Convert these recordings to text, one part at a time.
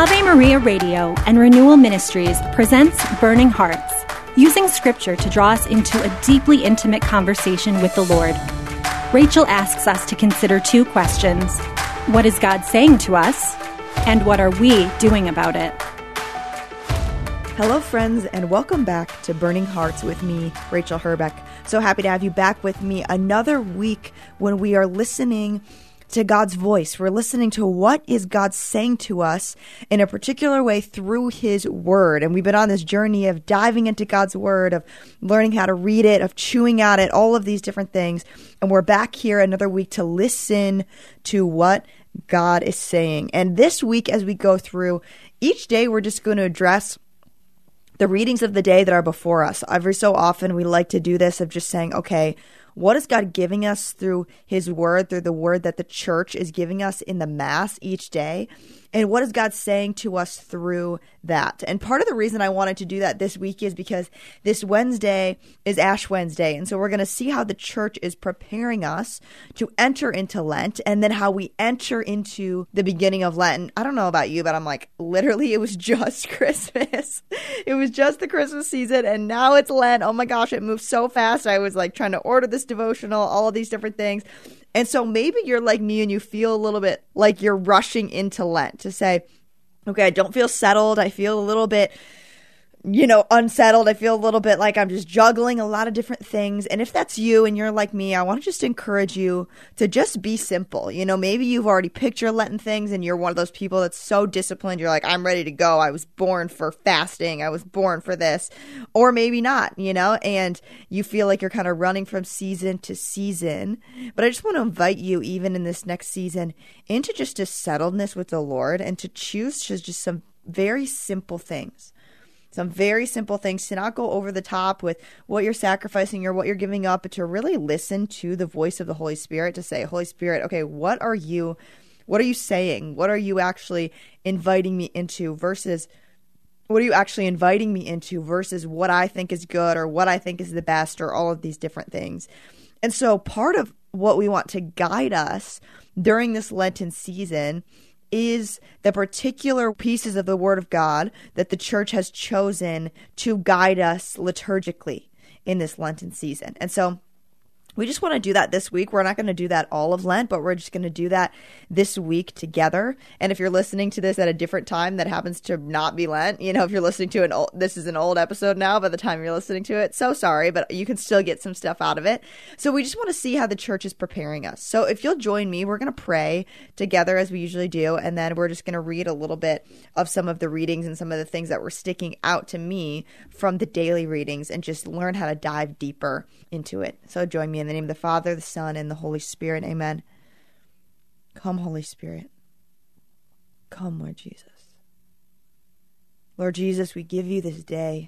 Ave Maria Radio and Renewal Ministries presents Burning Hearts, using Scripture to draw us into a deeply intimate conversation with the Lord. Rachel asks us to consider two questions. What is God saying to us? And what are we doing about it? Hello, friends, and welcome back to Burning Hearts with me, Rachel Herbeck. So happy to have you back with me another week when we are listening to God's voice. We're listening to what is God saying to us in a particular way through His Word. And we've been on this journey of diving into God's Word, of learning how to read it, of chewing at it, all of these different things. And we're back here another week to listen to what God is saying. And this week, as we go through, each day we're just going to address the readings of the day that are before us. Every so often we like to do this of just saying, okay, what is God giving us through His Word, through the Word that the church is giving us in the Mass each day? And what is God saying to us through that? And part of the reason I wanted to do that this week is because this Wednesday is Ash Wednesday. And so we're going to see how the church is preparing us to enter into Lent, and then how we enter into the beginning of Lent. And I don't know about you, but I'm like, literally, it was just Christmas. It was just the Christmas season, and now it's Lent. Oh my gosh, it moves so fast. I was like trying to order this devotional, all of these different things. And so maybe you're like me and you feel a little bit like you're rushing into Lent to say, okay, I don't feel settled. I feel a little bit, unsettled. I feel a little bit like I'm just juggling a lot of different things. And if that's you and you're like me, I want to just encourage you to just be simple. Maybe you've already picked your Lenten things and you're one of those people that's so disciplined. You're like, I'm ready to go. I was born for fasting. I was born for this. Or maybe not, and you feel like you're kind of running from season to season. But I just want to invite you, even in this next season, into just a settledness with the Lord, and to choose just some very simple things. Some very simple things, to not go over the top with what you're sacrificing or what you're giving up, but to really listen to the voice of the Holy Spirit, to say, Holy Spirit, okay, what are you saying? What are you actually inviting me into versus what are you actually inviting me into versus what I think is good or what I think is the best, or all of these different things. And so part of what we want to guide us during this Lenten season is the particular pieces of the Word of God that the church has chosen to guide us liturgically in this Lenten season. And so we just want to do that this week. We're not going to do that all of Lent, but we're just going to do that this week together. And if you're listening to this at a different time that happens to not be Lent, if you're listening to this is an old episode now by the time you're listening to it, so sorry, but you can still get some stuff out of it. So we just want to see how the church is preparing us. So if you'll join me, we're going to pray together as we usually do, and then we're just going to read a little bit of some of the readings and some of the things that were sticking out to me from the daily readings, and just learn how to dive deeper into it. So join me in the name of the Father, the Son, and the Holy Spirit. Amen. Come, Holy Spirit. Come, Lord Jesus. Lord Jesus, we give you this day.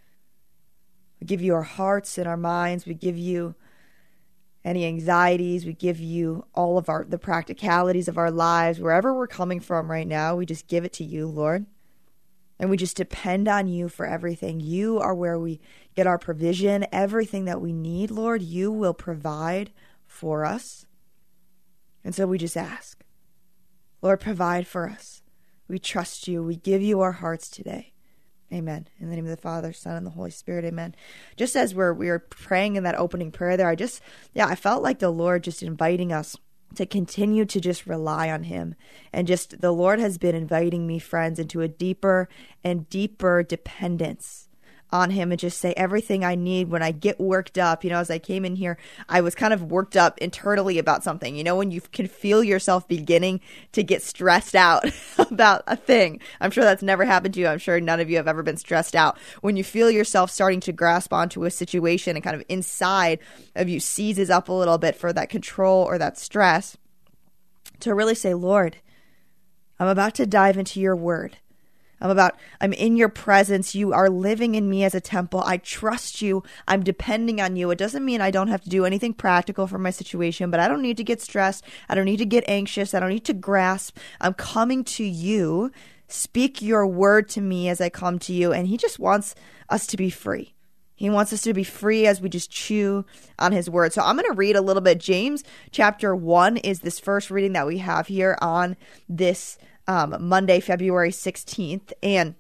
We give you our hearts and our minds. We give you any anxieties. We give you all of the practicalities of our lives. Wherever we're coming from right now, we just give it to you, Lord. And we just depend on you for everything. You are where we get our provision. Everything that we need, Lord, you will provide for us. And so we just ask, Lord, provide for us. We trust you. We give you our hearts today. Amen. In the name of the Father, Son, and the Holy Spirit. Amen. Just as we were praying in that opening prayer there, I felt like the Lord just inviting us to continue to just rely on him. And just the Lord has been inviting me, friends, into a deeper and deeper dependence on him, and just say everything I need when I get worked up. As I came in here, I was kind of worked up internally about something. When you can feel yourself beginning to get stressed out about a thing. I'm sure that's never happened to you. I'm sure none of you have ever been stressed out. When you feel yourself starting to grasp onto a situation and kind of inside of you seizes up a little bit for that control or that stress, to really say, Lord, I'm about to dive into your word. I'm in your presence. You are living in me as a temple. I trust you. I'm depending on you. It doesn't mean I don't have to do anything practical for my situation, but I don't need to get stressed. I don't need to get anxious. I don't need to grasp. I'm coming to you. Speak your word to me as I come to you. And he just wants us to be free. He wants us to be free as we just chew on his word. So I'm going to read a little bit. James chapter 1 is this first reading that we have here on this Monday, February 16th. And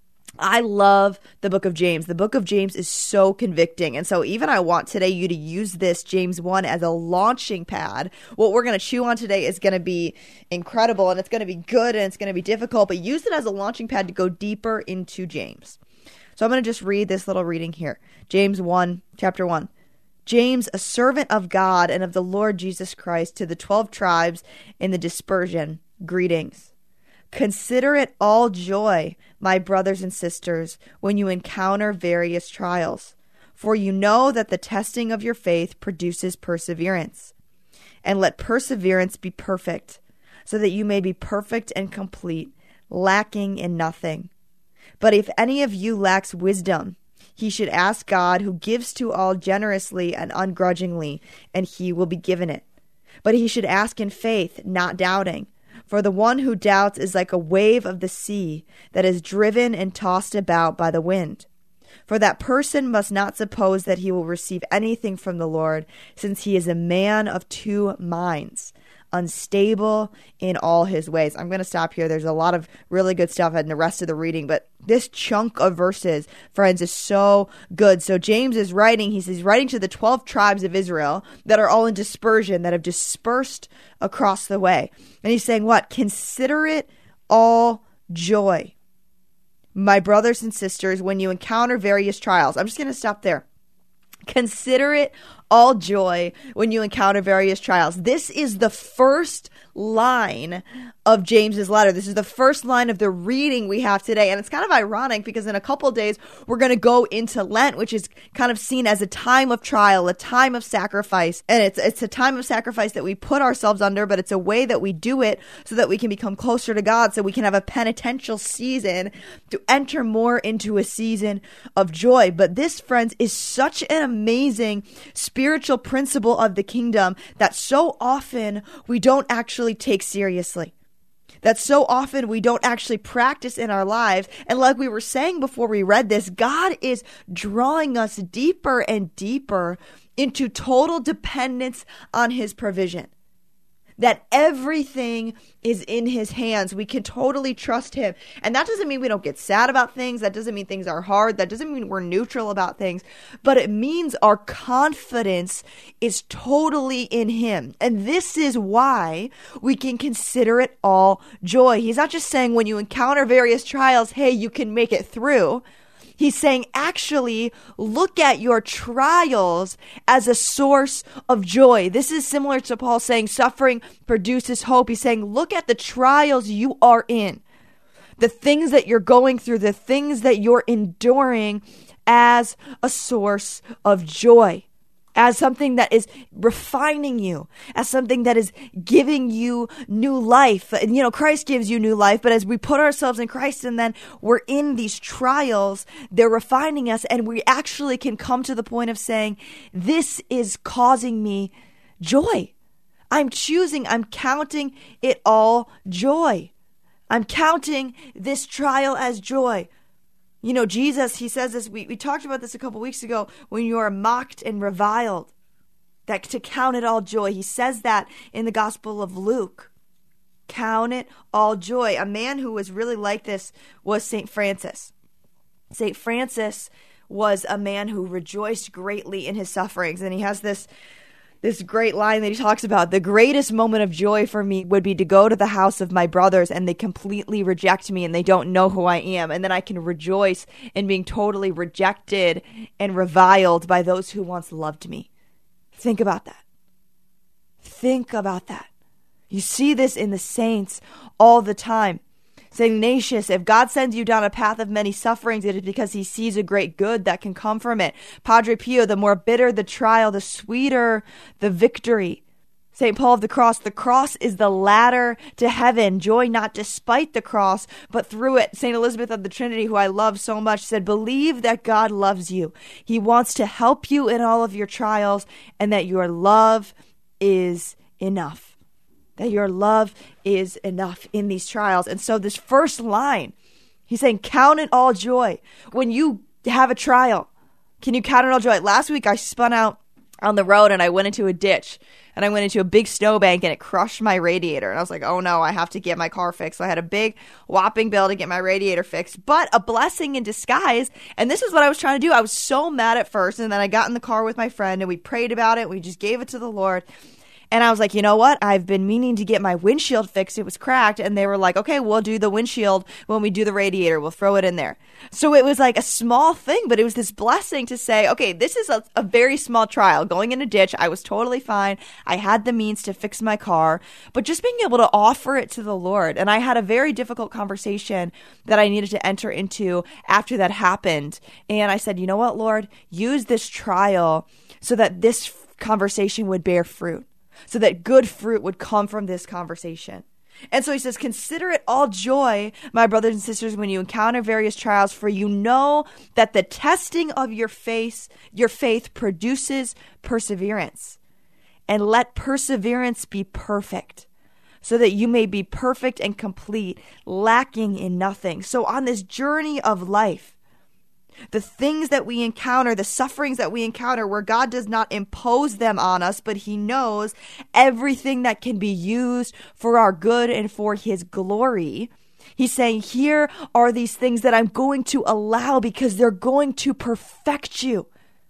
I love the book of James. The book of James is so convicting. And so even I want today you to use this James 1 as a launching pad. What we're going to chew on today is going to be incredible, and it's going to be good, and it's going to be difficult, but use it as a launching pad to go deeper into James. So I'm going to just read this little reading here. James 1, chapter 1. James, a servant of God and of the Lord Jesus Christ, to the 12 tribes in the dispersion, greetings. Consider it all joy, my brothers and sisters, when you encounter various trials, for you know that the testing of your faith produces perseverance. And let perseverance be perfect, so that you may be perfect and complete, lacking in nothing. But if any of you lacks wisdom, he should ask God, who gives to all generously and ungrudgingly, and he will be given it. But he should ask in faith, not doubting. For the one who doubts is like a wave of the sea that is driven and tossed about by the wind. For that person must not suppose that he will receive anything from the Lord, since he is a man of two minds, unstable in all his ways. I'm going to stop here. There's a lot of really good stuff in the rest of the reading, but this chunk of verses, friends, is so good. So James is writing, he's writing to the 12 tribes of Israel that are all in dispersion, that have dispersed across the way. And he's saying what? Consider it all joy, my brothers and sisters, when you encounter various trials. I'm just going to stop there. Consider it all joy when you encounter various trials. This is the first line of James's letter. This is the first line of the reading we have today. And it's kind of ironic because in a couple of days, we're going to go into Lent, which is kind of seen as a time of trial, a time of sacrifice. And it's a time of sacrifice that we put ourselves under, but it's a way that we do it so that we can become closer to God, so we can have a penitential season to enter more into a season of joy. But this, friends, is such an amazing spiritual principle of the kingdom that so often we don't actually take seriously, that so often we don't actually practice in our lives. And like we were saying before we read this, God is drawing us deeper and deeper into total dependence on his provision. That everything is in his hands. We can totally trust him. And that doesn't mean we don't get sad about things. That doesn't mean things are hard. That doesn't mean we're neutral about things. But it means our confidence is totally in him. And this is why we can consider it all joy. He's not just saying when you encounter various trials, hey, you can make it through. He's saying, actually, look at your trials as a source of joy. This is similar to Paul saying suffering produces hope. He's saying, look at the trials you are in, the things that you're going through, the things that you're enduring as a source of joy, as something that is refining you, as something that is giving you new life. And, Christ gives you new life, but as we put ourselves in Christ and then we're in these trials, they're refining us, and we actually can come to the point of saying, this is causing me joy. I'm counting it all joy. I'm counting this trial as joy. Jesus, he says this, we talked about this a couple weeks ago, when you are mocked and reviled, that to count it all joy. He says that in the Gospel of Luke. Count it all joy. A man who was really like this was St. Francis. St. Francis was a man who rejoiced greatly in his sufferings. And he has this great line that he talks about. The greatest moment of joy for me would be to go to the house of my brothers and they completely reject me and they don't know who I am. And then I can rejoice in being totally rejected and reviled by those who once loved me. Think about that. Think about that. You see this in the saints all the time. St. Ignatius, if God sends you down a path of many sufferings, it is because he sees a great good that can come from it. Padre Pio, the more bitter the trial, the sweeter the victory. St. Paul of the cross is the ladder to heaven. Joy not despite the cross, but through it. St. Elizabeth of the Trinity, who I love so much, said, believe that God loves you. He wants to help you in all of your trials, and that your love is enough. That your love is enough in these trials. And so this first line, he's saying, count it all joy. When you have a trial, can you count it all joy? Last week I spun out on the road and I went into a ditch and I went into a big snowbank and it crushed my radiator. And I was like, oh no, I have to get my car fixed. So I had a big whopping bill to get my radiator fixed, but a blessing in disguise. And this is what I was trying to do. I was so mad at first. And then I got in the car with my friend and we prayed about it. We just gave it to the Lord. And I was like, you know what? I've been meaning to get my windshield fixed. It was cracked. And they were like, okay, we'll do the windshield when we do the radiator. We'll throw it in there. So it was like a small thing, but it was this blessing to say, okay, this is a very small trial. Going in a ditch, I was totally fine. I had the means to fix my car, but just being able to offer it to the Lord. And I had a very difficult conversation that I needed to enter into after that happened. And I said, you know what, Lord, use this trial so that this conversation would bear fruit, so that good fruit would come from this conversation. And so he says, consider it all joy, my brothers and sisters, when you encounter various trials, for you know that the testing of your faith produces perseverance. And let perseverance be perfect, so that you may be perfect and complete, lacking in nothing. So on this journey of life, the things that we encounter, the sufferings that we encounter, where God does not impose them on us, but he knows everything that can be used for our good and for his glory. He's saying, here are these things that I'm going to allow because they're going to perfect you.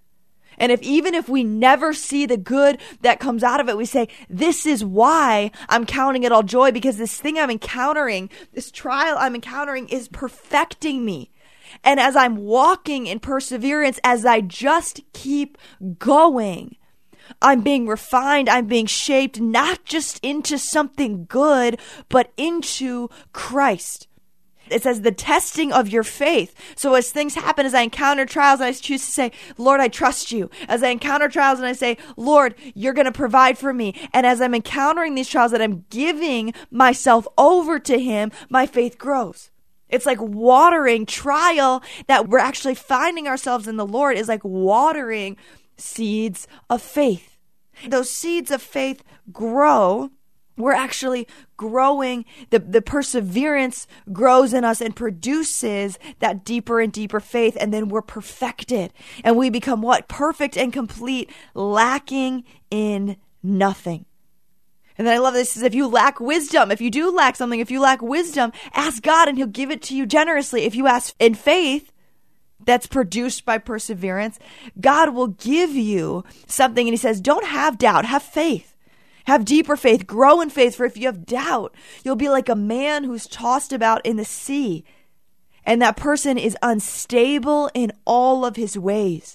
And even if we never see the good that comes out of it, we say, this is why I'm counting it all joy, because this thing I'm encountering, this trial I'm encountering is perfecting me. And as I'm walking in perseverance, as I just keep going, I'm being refined, I'm being shaped, not just into something good, but into Christ. It says the testing of your faith. So as things happen, as I encounter trials, and I choose to say, Lord, I trust you. As I encounter trials and I say, Lord, you're going to provide for me. And as I'm encountering these trials that I'm giving myself over to him, my faith grows. It's like watering trial that we're actually finding ourselves in the Lord is like watering seeds of faith. Those seeds of faith grow. We're actually growing. The perseverance grows in us and produces that deeper and deeper faith. And then we're perfected. And we become what? Perfect and complete, lacking in nothing. And then I love this, is if you lack wisdom, if you do lack something, if you lack wisdom, ask God and he'll give it to you generously. If you ask in faith that's produced by perseverance, God will give you something. And he says, don't have doubt, have faith. Have deeper faith, grow in faith. For if you have doubt, you'll be like a man who's tossed about in the sea. And that person is unstable in all of his ways.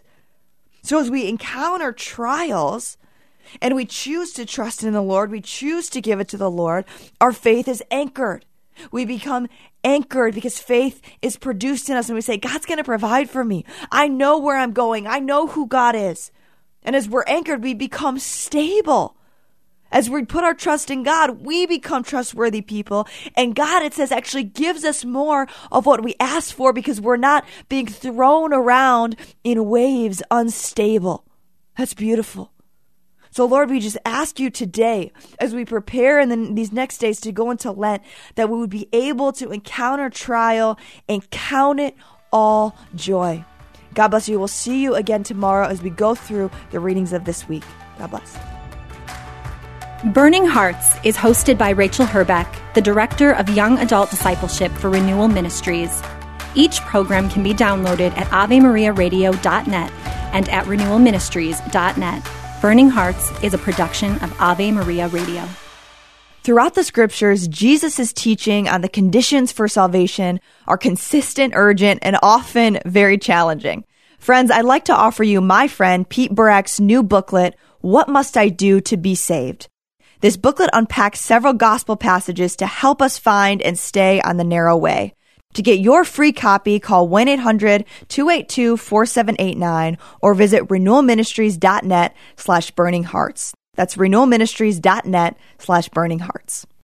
So as we encounter trials, and we choose to trust in the Lord, we choose to give it to the Lord, our faith is anchored. We become anchored because faith is produced in us, and we say, God's going to provide for me. I know where I'm going. I know who God is. And as we're anchored, we become stable. As we put our trust in God, we become trustworthy people. And God, it says, actually gives us more of what we ask for because we're not being thrown around in waves unstable. That's beautiful. So Lord, we just ask you today, as we prepare in these next days to go into Lent, that we would be able to encounter trial and count it all joy. God bless you. We'll see you again tomorrow as we go through the readings of this week. God bless. Burning Hearts is hosted by Rachel Herbeck, the Director of Young Adult Discipleship for Renewal Ministries. Each program can be downloaded at AveMariaRadio.net and at RenewalMinistries.net. Burning Hearts is a production of Ave Maria Radio. Throughout the scriptures, Jesus' teaching on the conditions for salvation are consistent, urgent, and often very challenging. Friends, I'd like to offer you my friend Pete Burak's new booklet, What Must I Do to Be Saved? This booklet unpacks several gospel passages to help us find and stay on the narrow way. To get your free copy, call 1-800-282-4789 or visit renewalministries.net/burninghearts. That's renewalministries.net/burninghearts.